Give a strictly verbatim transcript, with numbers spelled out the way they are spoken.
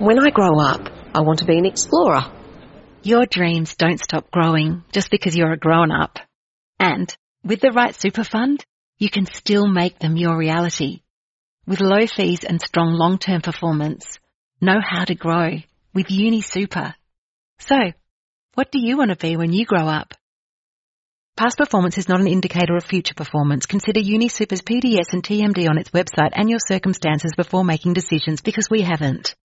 When I grow up, I want to be an explorer. Your dreams don't stop growing just because you're a grown-up. And with the right super fund, you can still make them your reality. With low fees and strong long-term performance, know how to grow with UniSuper. So, what do you want to be when you grow up? Past performance is not an indicator of future performance. Consider UniSuper's P D S and T M D on its website and your circumstances before making decisions, because we haven't.